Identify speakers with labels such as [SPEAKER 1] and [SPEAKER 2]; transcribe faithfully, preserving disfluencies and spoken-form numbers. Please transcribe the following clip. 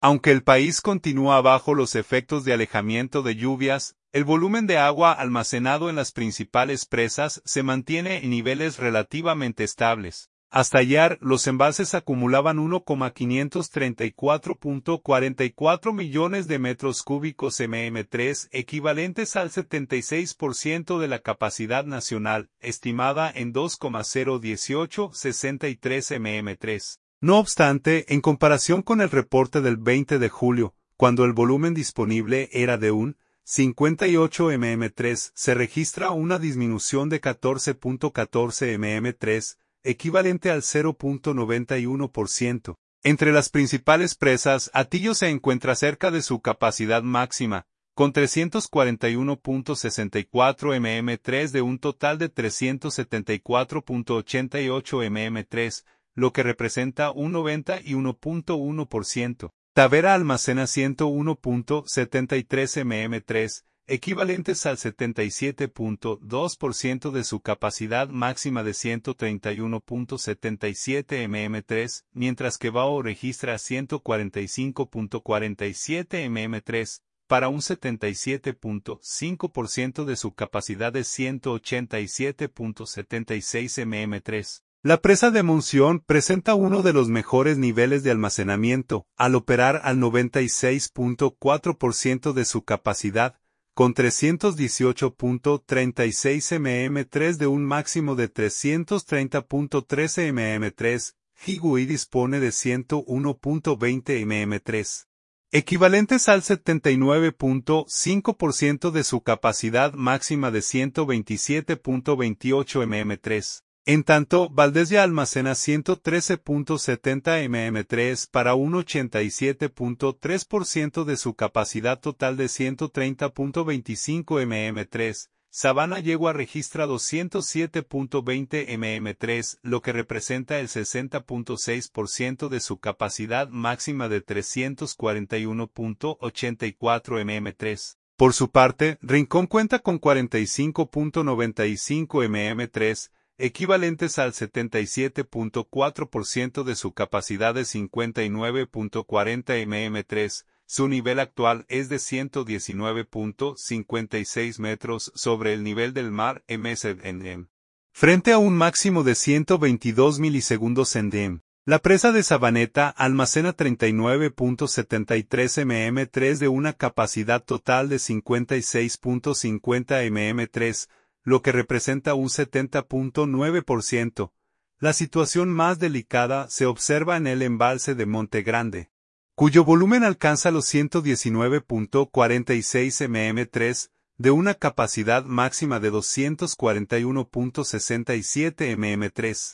[SPEAKER 1] Aunque el país continúa bajo los efectos de alejamiento de lluvias, el volumen de agua almacenado en las principales presas se mantiene en niveles relativamente estables. Hasta ayer, los embalses acumulaban uno coma quinientos treinta y cuatro punto cuarenta y cuatro millones de metros cúbicos eme eme tres, equivalentes al setenta y seis por ciento de la capacidad nacional, estimada en dos coma cero dieciocho sesenta y tres eme eme tres. No obstante, en comparación con el reporte del veinte de julio, cuando el volumen disponible era de un cincuenta y ocho eme eme tres, se registra una disminución de catorce punto catorce eme eme tres, equivalente al cero punto noventa y uno por ciento. Entre las principales presas, Atillo se encuentra cerca de su capacidad máxima, con trescientos cuarenta y uno punto sesenta y cuatro eme eme tres de un total de trescientos setenta y cuatro punto ochenta y ocho eme eme tres, lo que representa un noventa y uno punto uno por ciento. Tavera almacena ciento uno punto setenta y tres eme eme tres, equivalentes al setenta y siete punto dos por ciento de su capacidad máxima de ciento treinta y uno punto setenta y siete eme eme tres, mientras que Bao registra ciento cuarenta y cinco punto cuarenta y siete eme eme tres, para un setenta y siete punto cinco por ciento de su capacidad de ciento ochenta y siete punto setenta y seis eme eme tres. La presa de Monción presenta uno de los mejores niveles de almacenamiento, al operar al noventa y seis punto cuatro por ciento de su capacidad, con trescientos dieciocho punto treinta y seis eme eme tres de un máximo de trescientos treinta punto trece eme eme tres, Higui dispone de ciento uno punto veinte eme eme tres, equivalentes al setenta y nueve punto cinco por ciento de su capacidad máxima de ciento veintisiete punto veintiocho eme eme tres. En tanto, Valdés ya almacena ciento trece punto setenta eme eme tres para un ochenta y siete punto tres por ciento de su capacidad total de ciento treinta punto veinticinco eme eme tres. Sabana Yegua registra doscientos siete punto veinte eme eme tres, lo que representa el sesenta punto seis por ciento de su capacidad máxima de trescientos cuarenta y uno punto ochenta y cuatro eme eme tres. Por su parte, Rincón cuenta con cuarenta y cinco punto noventa y cinco eme eme tres, equivalentes al setenta y siete punto cuatro por ciento de su capacidad de cincuenta y nueve punto cuarenta eme eme tres, su nivel actual es de ciento diecinueve punto cincuenta y seis metros sobre el nivel del mar eme ese en em. Frente a un máximo de ciento veintidós milisegundos en dem. La presa de Sabaneta almacena treinta y nueve punto setenta y tres eme eme tres de una capacidad total de cincuenta y seis punto cincuenta eme eme tres, lo que representa un setenta punto nueve por ciento. La situación más delicada se observa en el embalse de Monte Grande, cuyo volumen alcanza los ciento diecinueve punto cuarenta y seis eme eme tres, de una capacidad máxima de doscientos cuarenta y uno punto sesenta y siete eme eme tres.